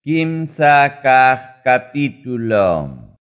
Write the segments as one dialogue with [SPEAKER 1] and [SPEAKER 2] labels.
[SPEAKER 1] Kimsa kaq capítulo.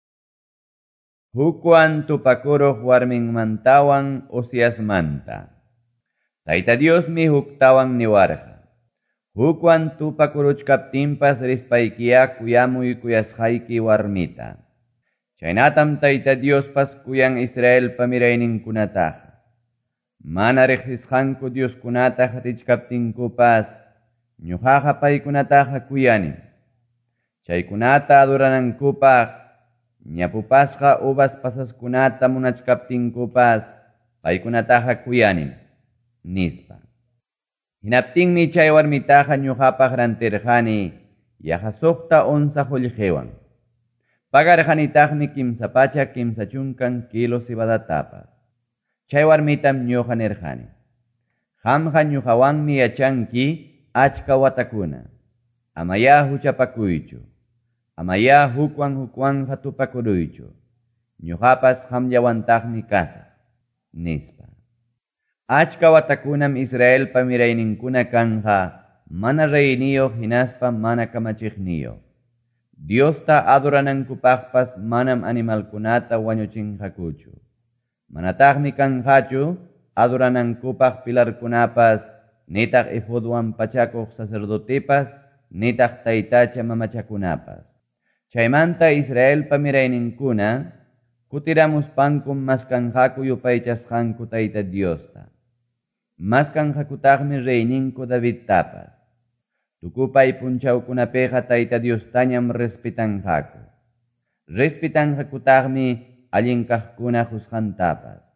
[SPEAKER 1] Hukuan tupakuruq warminmantawan Osiasmanta. Tayta Dios mi huktawan niwarqa. Hukuan tupakuruchkaptinpas rispaykiya kuyamuy kuyasqayki warmita. Chaynatam Tayta Diospas kuyan Israel pamirayninkunataqa. Mana riqsisqanku Dioskunataqa richkaptinkupas ñuqaqa paykunataqa kuyani. Chaykunata adoranankupaq ñapupasqa uvas pasaskunata munachkaptinkupas paykunataqa kuyani nispa. Hinaptinmi chay warmitaqa ñuqapaq rantirqani yaqa suqta onza qullqiwan. Pagarqanitaqmi kimsa pacha kimsa chunkan kilo cebadatapas. Chay warmitam ñuqa nirqani: qamqa ñuqawanmi yachanki achka watakuna. Amaya huchapakuychu. Amaya hukwan tupakuruychu. Ñuqapas qamllawantaqmi kasaq nispa. Achka watakunam Israel pamirayninkuna kanqa mana reyniyuq hinaspa mana kamachiqniyuq. Diosta adoranankupaqpas manam animalkunata wañuchinqakuchu. Manataqmi kanqachu adoranankupaq pilarkunapas, nitaq efodwan pachakuq sacerdotepas, nitaq taytacha mamachakunapas. Chaymanta Israel pamirayninkuna kutiramuspankum maskanqaku yupaychasqanku Tayta Diosta. Maskanqakutaqmi reyninku Davidtapas. Tukupay punchawkunapiqa Tayta Diostañam respetanqaku. Respetanqakutaqmi allinkaqkuna husqantapas.